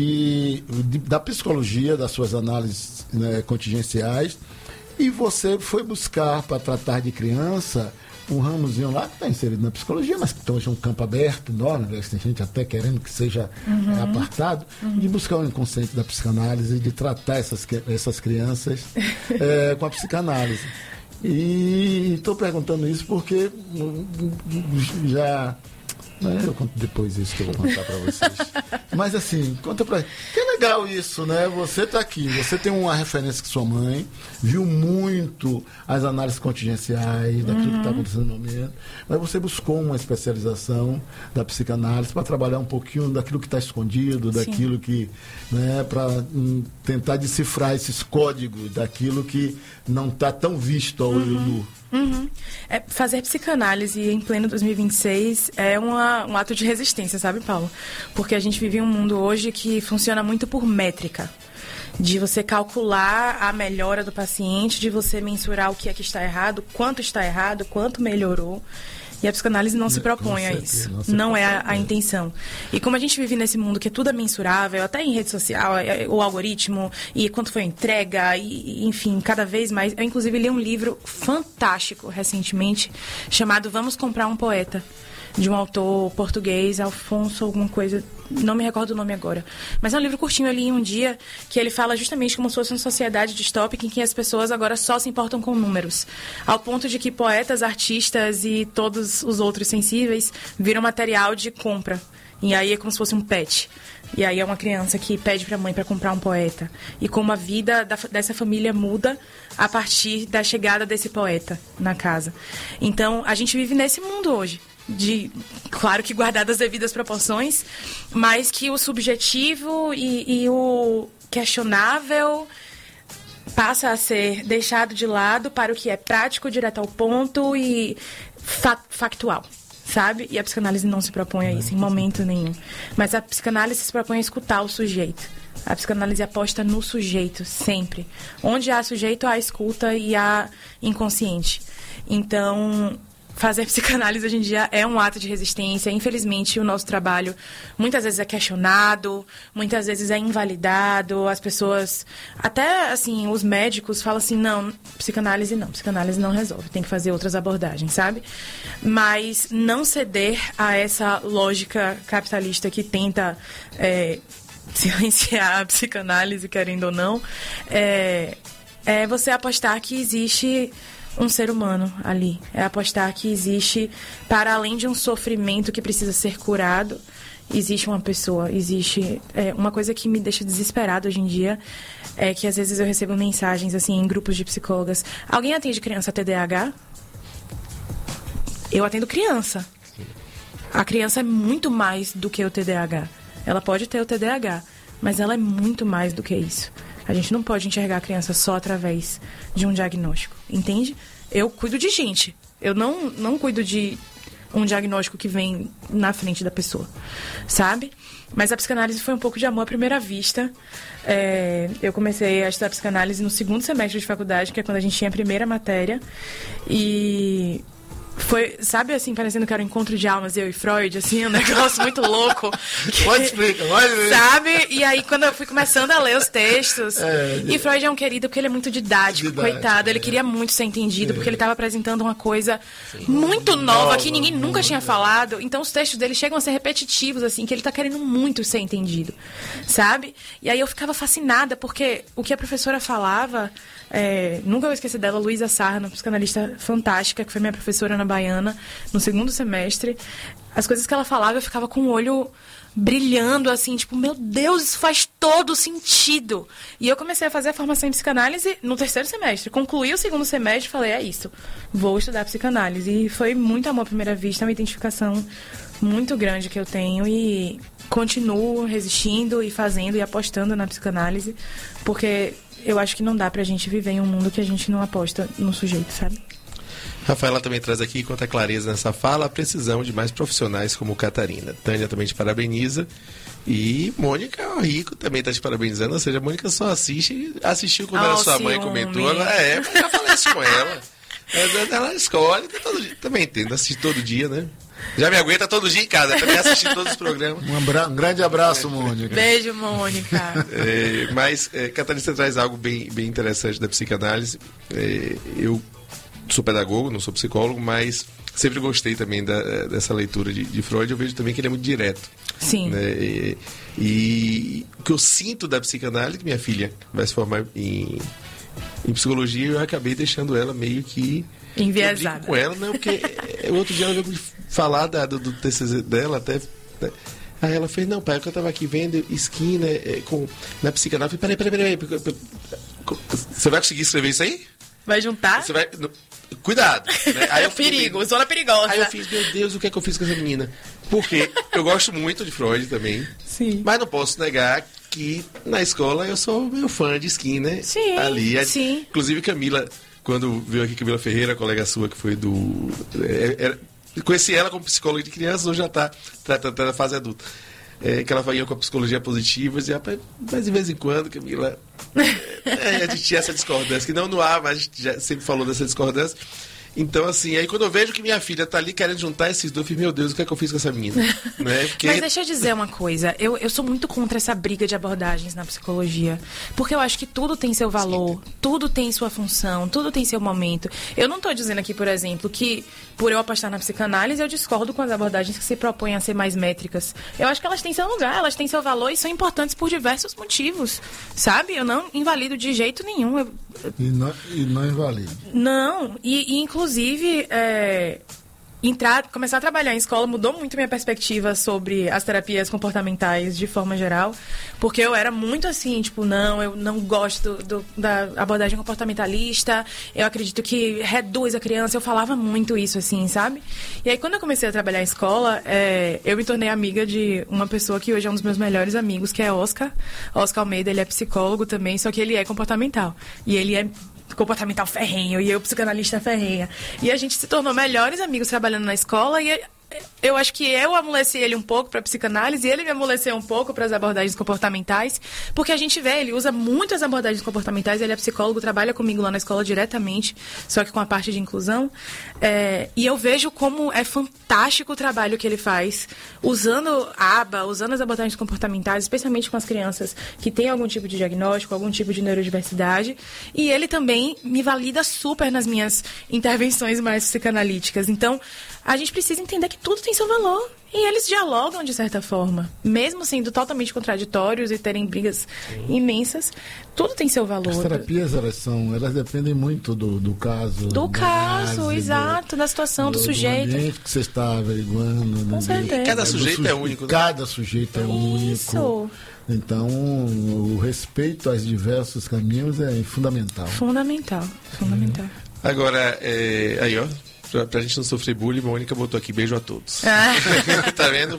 da psicologia, das suas análises, né, contingenciais, e você foi buscar para tratar de criança um ramozinho lá que está inserido na psicologia, mas que hoje é um campo aberto, enorme, né? Tem gente até querendo que seja apartado, de buscar o inconsciente da psicanálise, de tratar essas crianças com a psicanálise. E estou perguntando isso porque já... Eu conto depois isso que eu vou contar para vocês. Mas assim, conta para... Que é legal isso, né? Você está aqui, você tem uma referência com sua mãe, viu muito as análises contingenciais daquilo que está acontecendo no momento, mas você buscou uma especialização da psicanálise para trabalhar um pouquinho daquilo que está escondido, daquilo que... né, para tentar decifrar esses códigos, daquilo que não está tão visto ao olho nu. Fazer psicanálise em pleno 2026 é um ato de resistência, sabe, Paulo? Porque a gente vive um mundo hoje que funciona muito por métrica. De você calcular a melhora do paciente, de você mensurar o que é que está errado, quanto melhorou. E a psicanálise não se propõe a isso. Não é a intenção. E como a gente vive nesse mundo que tudo é mensurável, até em rede social, o algoritmo, e quanto foi a entrega, e, enfim, cada vez mais... Eu, inclusive, li um livro fantástico recentemente, chamado Vamos Comprar um Poeta, de um autor português, Alfonso alguma coisa, não me recordo o nome agora. Mas é um livro curtinho, eu li em um dia, que ele fala justamente como se fosse uma sociedade distópica em que as pessoas agora só se importam com números. Ao ponto de que poetas, artistas e todos os outros sensíveis viram material de compra. E aí é como se fosse um pet. E aí é uma criança que pede para a mãe para comprar um poeta. E como a vida dessa família muda a partir da chegada desse poeta na casa. Então, a gente vive nesse mundo hoje. Claro que guardadas as devidas proporções, mas que o subjetivo e o questionável passa a ser deixado de lado para o que é prático, direto ao ponto e factual, sabe? E a psicanálise não se propõe a isso em momento nenhum. Mas a psicanálise se propõe a escutar o sujeito. A psicanálise aposta no sujeito, sempre. Onde há sujeito, há escuta e há inconsciente. Então... fazer psicanálise hoje em dia é um ato de resistência. Infelizmente, o nosso trabalho muitas vezes é questionado, muitas vezes é invalidado. As pessoas, até assim, os médicos falam assim, psicanálise não resolve, tem que fazer outras abordagens, sabe? Mas não ceder a essa lógica capitalista que tenta silenciar a psicanálise, querendo ou não, é você apostar que existe um ser humano ali. É apostar que existe, para além de um sofrimento que precisa ser curado, existe uma pessoa, existe... uma coisa que me deixa desesperada hoje em dia é que às vezes eu recebo mensagens assim em grupos de psicólogas. Alguém atende criança TDAH? Eu atendo criança. A criança é muito mais do que o TDAH. Ela pode ter o TDAH, mas ela é muito mais do que isso. A gente não pode enxergar a criança só através de um diagnóstico, entende? Eu cuido de gente. Eu não cuido de um diagnóstico que vem na frente da pessoa, sabe? Mas a psicanálise foi um pouco de amor à primeira vista. Eu comecei a estudar psicanálise no 2º semestre de faculdade, que é quando a gente tinha a primeira matéria. E... foi, sabe, assim, parecendo que era um encontro de almas, eu e Freud, assim, um negócio muito louco. Pode explicar, pode. Sabe? E aí, quando eu fui começando a ler os textos, e Freud é um querido porque ele é muito didático, coitado. Ele queria muito ser entendido, porque ele estava apresentando uma coisa muito nova, que ninguém nunca tinha falado. Então, os textos dele chegam a ser repetitivos, assim, que ele está querendo muito ser entendido, sabe? E aí eu ficava fascinada, porque o que a professora falava... nunca vou esquecer dela, Luísa Sarra, uma psicanalista fantástica, que foi minha professora na Baiana, no 2º semestre. As coisas que ela falava, eu ficava com o olho brilhando, assim, tipo, meu Deus, isso faz todo sentido. E eu comecei a fazer a formação em psicanálise no 3º semestre. Concluí o 2º semestre e falei, é isso, vou estudar psicanálise. E foi muito amor à primeira vista, uma identificação muito grande que eu tenho e continuo resistindo e fazendo e apostando na psicanálise, porque... eu acho que não dá pra gente viver em um mundo que a gente não aposta no sujeito, sabe? Rafaela também traz aqui, quanto à clareza nessa fala, a precisão de mais profissionais como Catarina. Tânia também te parabeniza. E Mônica Rico também está te parabenizando. Ou seja, a Mônica só assistiu quando era sua mãe comentou. Mas já falei isso com ela. Ela escolhe, também entendo, assiste todo dia, né? Já me aguenta todo dia em casa, também assisti todos os programas. Um grande abraço, Mônica. Beijo, Mônica. Mas, Catarina, você traz algo bem interessante da psicanálise. Eu sou pedagogo, não sou psicólogo, mas sempre gostei também dessa leitura de Freud. Eu vejo também que ele é muito direto. Sim. Né? E o que eu sinto da psicanálise, que minha filha vai se formar em psicologia, eu acabei deixando ela meio que... enviesada. Com ela, não, porque o outro dia ela veio falar do TCC dela, até... Aí ela fez, não, pai, que eu tava aqui vendo esquina na psicanálise. Peraí. Você vai conseguir escrever isso aí? Vai juntar? Você vai... Cuidado. Né? Aí perigo, zona perigosa. Aí eu fiz, meu Deus, o que é que eu fiz com essa menina? Porque eu gosto muito de Freud também. Sim. Mas não posso negar que na escola eu sou meio fã de Skinner. Sim, ali. Sim. Inclusive Camila, quando veio aqui Camila Ferreira, colega sua, que foi do... conheci ela como psicóloga de crianças, hoje já está tratando da fase adulta. Que ela ia com a psicologia positiva, e dizia, mas de vez em quando, Camila, a gente tinha essa discordância, que não há, mas a gente já sempre falou dessa discordância. Então, assim, aí quando eu vejo que minha filha tá ali querendo juntar esses dois, eu fico, meu Deus, o que é que eu fiz com essa menina? Né? Porque... Mas deixa eu dizer uma coisa, eu sou muito contra essa briga de abordagens na psicologia, porque eu acho que tudo tem seu valor, tudo tem sua função, tudo tem seu momento. Eu não tô dizendo aqui, por exemplo, que por eu apostar na psicanálise, eu discordo com as abordagens que se propõem a ser mais métricas. Eu acho que elas têm seu lugar, elas têm seu valor e são importantes por diversos motivos, sabe? Eu não invalido de jeito nenhum. E não invalido. Não, e inclusive, começar a trabalhar em escola mudou muito minha perspectiva sobre as terapias comportamentais de forma geral, porque eu era muito assim, tipo, eu não gosto da abordagem comportamentalista, eu acredito que reduz a criança, eu falava muito isso, assim, sabe? E aí, quando eu comecei a trabalhar em escola, eu me tornei amiga de uma pessoa que hoje é um dos meus melhores amigos, que é Oscar Almeida. Ele é psicólogo também, só que ele é comportamental, e ele é comportamental ferrenho, e eu psicanalista ferrenha. E a gente se tornou melhores amigos trabalhando na escola, e eu acho que eu amoleci ele um pouco para psicanálise e ele me amoleceu um pouco para as abordagens comportamentais, porque a gente vê, ele usa muito as abordagens comportamentais, ele é psicólogo, trabalha comigo lá na escola diretamente, só que com a parte de inclusão, e eu vejo como é fantástico o trabalho que ele faz, usando a aba, usando as abordagens comportamentais, especialmente com as crianças que têm algum tipo de diagnóstico, algum tipo de neurodiversidade, e ele também me valida super nas minhas intervenções mais psicanalíticas. Então, a gente precisa entender que tudo tem seu valor. E eles dialogam de certa forma. Mesmo sendo totalmente contraditórios e terem brigas imensas, tudo tem seu valor. As terapias, elas dependem muito do caso. Do caso, exato, da situação, do sujeito. Do ambiente que você está averiguando. Com certeza. Cada sujeito é único. Né? Cada sujeito é único. Então, o respeito aos diversos caminhos é fundamental. Fundamental. Agora, aí ó, pra gente não sofrer bullying, a Mônica botou aqui, beijo a todos. Tá vendo?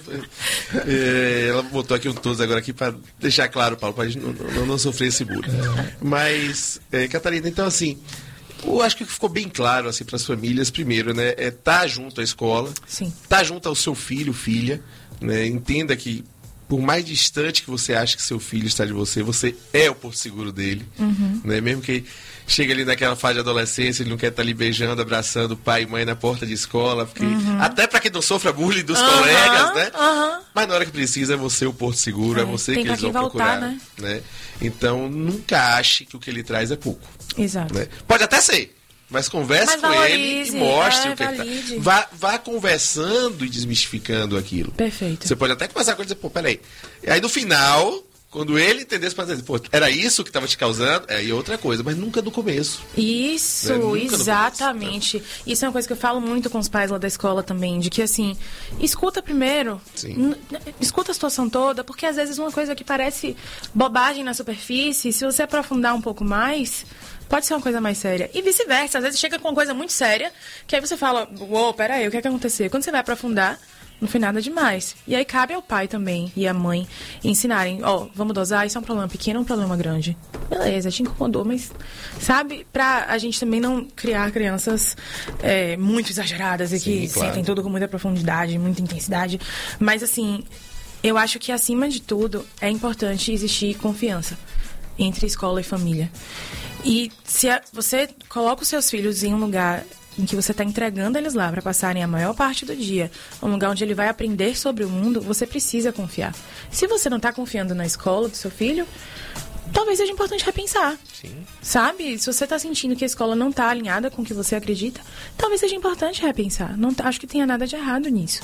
Ela botou aqui um todos agora aqui pra deixar claro, Paulo, pra gente não sofrer esse bullying. Mas, Catarina, então assim, eu acho que ficou bem claro assim para as famílias, primeiro, né, tá junto à escola, sim, tá junto ao seu filho, filha, né, entenda que por mais distante que você ache que seu filho está de você, você é o porto seguro dele, né? Mesmo que chegue ali naquela fase de adolescência, ele não quer estar ali beijando, abraçando pai e mãe na porta de escola, porque até para que não sofra bullying dos colegas, né? Mas na hora que precisa, é você o porto seguro, é você que eles vão procurar, né? Então, nunca ache que o que ele traz é pouco. Exato. Né? Pode até ser, mas converse com ele e mostre o que ele tá. Vá conversando e desmistificando aquilo. Perfeito. Você pode até conversar com ele e dizer, pô, peraí. E aí no final, quando ele entender, você pode dizer, pô, era isso que estava te causando? É outra coisa, mas nunca do começo. Isso, né? Exatamente. Começo, né? Isso é uma coisa que eu falo muito com os pais lá da escola também, de que assim, escuta primeiro, escuta a situação toda, porque às vezes uma coisa que parece bobagem na superfície, se você aprofundar um pouco mais, pode ser uma coisa mais séria. E vice-versa, às vezes chega com uma coisa muito séria, que aí você fala, uou, peraí, o que é que aconteceu? Quando você vai aprofundar, não foi nada demais. E aí cabe ao pai também e à mãe ensinarem, vamos dosar, isso é um problema pequeno ou um problema grande? Beleza, te incomodou, mas, sabe, pra a gente também não criar crianças muito exageradas e que sentem tudo com muita profundidade, muita intensidade. Mas, assim, eu acho que, acima de tudo, é importante existir confiança entre escola e família. E se você coloca os seus filhos em um lugar em que você está entregando eles lá para passarem a maior parte do dia, um lugar onde ele vai aprender sobre o mundo, você precisa confiar. Se você não está confiando na escola do seu filho, talvez seja importante repensar. Sim. Sabe? Se você está sentindo que a escola não está alinhada com o que você acredita, talvez seja importante repensar. Não, acho que tenha nada de errado nisso.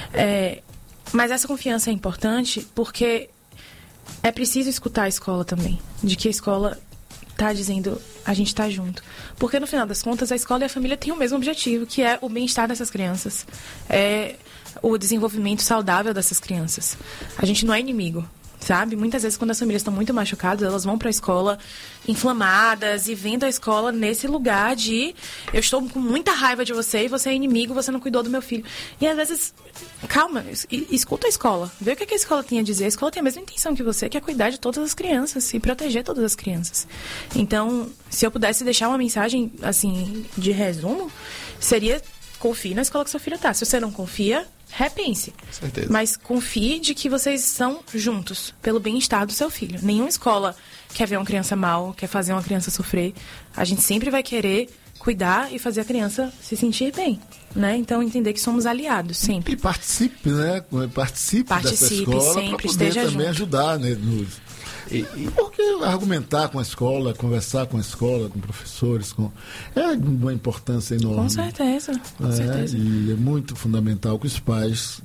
Mas essa confiança é importante porque é preciso escutar a escola também. De que a escola tá dizendo, a gente tá junto. Porque, no final das contas, a escola e a família têm o mesmo objetivo, que é o bem-estar dessas crianças. É o desenvolvimento saudável dessas crianças. A gente não é inimigo, sabe? Muitas vezes, quando as famílias estão muito machucadas, elas vão para a escola inflamadas e vendo a escola nesse lugar de eu estou com muita raiva de você e você é inimigo, você não cuidou do meu filho. E, às vezes, calma, escuta a escola. Vê o que a escola tem a dizer. A escola tem a mesma intenção que você, que é cuidar de todas as crianças e proteger todas as crianças. Então, se eu pudesse deixar uma mensagem, assim, de resumo, seria: confie na escola que seu filho está. Se você não confia, repense. Certeza. Mas confie de que vocês estão juntos pelo bem-estar do seu filho. Nenhuma escola quer ver uma criança mal, quer fazer uma criança sofrer. A gente sempre vai querer cuidar e fazer a criança se sentir bem, né? Então, entender que somos aliados, sempre. E participe, né? Participe dessa escola para poder também junto. Ajudar, né? Porque argumentar com a escola, conversar com a escola, com professores, é de uma importância enorme. Com certeza, com certeza. E é muito fundamental que os pais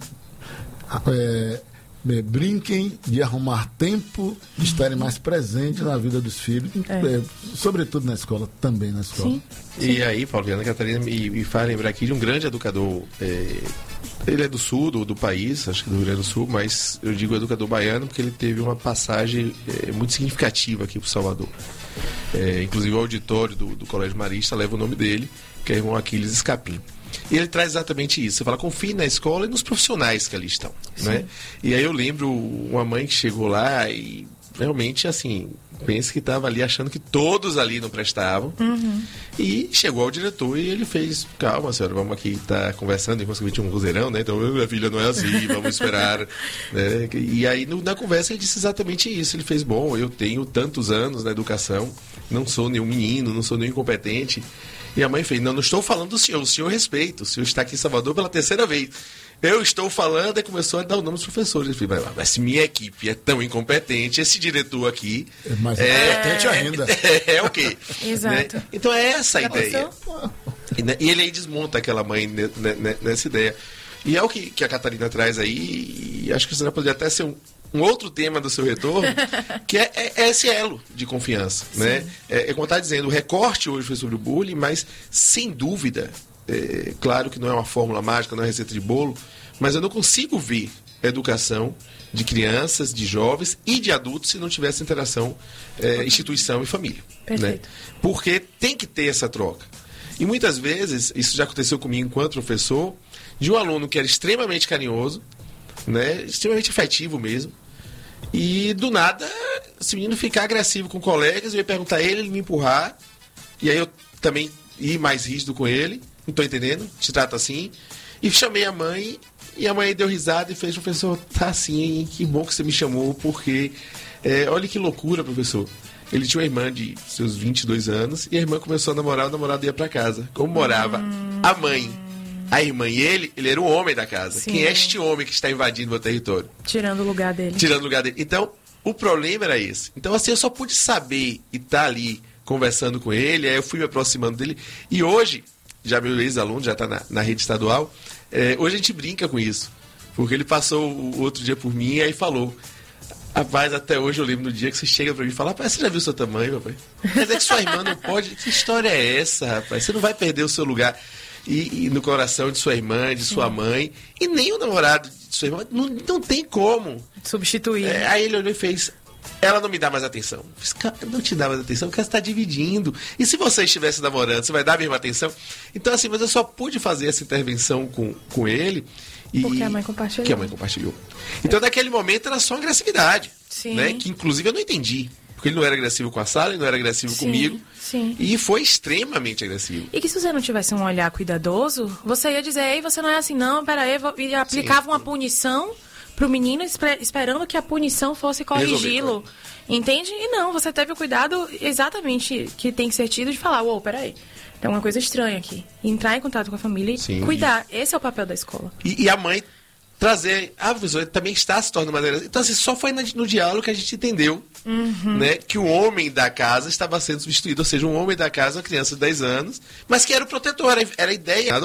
brinquem de arrumar tempo de estarem mais presentes na vida dos filhos, sobretudo na escola, também na escola. Sim. E aí, Paulo, Ana Catarina me faz lembrar aqui de um grande educador. Ele é do sul do país, acho que do Rio Grande do Sul, mas eu digo educador baiano porque ele teve uma passagem muito significativa aqui para o Salvador. Inclusive o auditório do Colégio Marista leva o nome dele, que é o irmão Aquiles Escapim. E ele traz exatamente isso. Você fala, confie na escola e nos profissionais que ali estão, né? E aí eu lembro uma mãe que chegou lá e realmente, assim, pensa que estava ali achando que todos ali não prestavam. E chegou ao diretor e ele fez, calma, senhora, vamos aqui estar conversando, e consequentemente um vozeirão, né? Então, minha filha não é assim, vamos esperar. Né? E aí, na conversa, ele disse exatamente isso. Ele fez, bom, eu tenho tantos anos na educação, não sou nenhum menino, não sou nenhum incompetente. E a mãe fez, não estou falando do senhor, o senhor respeita, o senhor está aqui em Salvador pela 3ª vez. Eu estou falando, e começou a dar o nome dos professores. Ele falou, mas se minha equipe é tão incompetente, esse diretor aqui... É mais incompetente ainda. É o quê? Exato. Né? Então é essa a Já ideia. E ele aí desmonta aquela mãe nessa ideia. E é o que a Catarina traz aí, e acho que isso poderia até ser um outro tema do seu retorno, que é esse elo de confiança. Né? Como está dizendo, o recorte hoje foi sobre o bullying, mas sem dúvida... claro que não é uma fórmula mágica, não é receita de bolo, mas eu não consigo ver a educação de crianças, de jovens e de adultos se não tivesse interação instituição e família. Né? Porque tem que ter essa troca. E muitas vezes, isso já aconteceu comigo enquanto professor, de um aluno que era extremamente carinhoso, né? Extremamente afetivo mesmo, e do nada esse menino ficar agressivo com colegas, eu ia perguntar a ele me empurrar, e aí eu também ir mais rígido com ele. Não estou entendendo, te trata assim. E chamei a mãe, e a mãe deu risada e fez, professor, tá assim, que bom que você me chamou, porque olha que loucura, professor. Ele tinha uma irmã de seus 22 anos, e a irmã começou a namorar, o namorado ia para casa. Como morava a mãe, a irmã e ele era o homem da casa. Sim. Quem é este homem que está invadindo o meu território? Tirando o lugar dele. Tirando o lugar dele. Então, o problema era esse. Então, assim, eu só pude saber e estar ali conversando com ele, aí eu fui me aproximando dele, e hoje... já meu ex-aluno, já está na rede estadual, hoje a gente brinca com isso, porque ele passou o outro dia por mim e aí falou, rapaz, até hoje eu lembro no dia que você chega para mim e fala, rapaz, você já viu seu tamanho, papai? Quer dizer que sua irmã não pode, que história é essa, rapaz? Você não vai perder o seu lugar e no coração de sua irmã, de sua mãe, e nem o namorado de sua irmã, não tem como substituir. Aí ele olhou e fez... ela não me dá mais atenção. Não te dá mais atenção porque você está dividindo. E se você estivesse namorando, você vai dar a mesma atenção? Então, assim, mas eu só pude fazer essa intervenção com ele. Porque a mãe compartilhou. Que a mãe compartilhou. Então, naquele momento, era só agressividade. Sim. Né? Que, inclusive, eu não entendi. Porque ele não era agressivo com a sala, ele não era agressivo comigo. Sim. E foi extremamente agressivo. E que se você não tivesse um olhar cuidadoso, você ia dizer, ei, você não é assim, não, peraí, e aplicava uma punição... pro menino, esperando que a punição fosse corrigi-lo. Entende? E não, você teve o cuidado exatamente que tem que ser tido de falar, peraí, tem uma coisa estranha aqui. Entrar em contato com a família e cuidar. Esse é o papel da escola. E a mãe trazer, professor, também está se tornando maneira. Então, assim, só foi no diálogo que a gente entendeu né, que o homem da casa estava sendo substituído, ou seja, um homem da casa, uma criança de 10 anos, mas que era o protetor, era a ideia.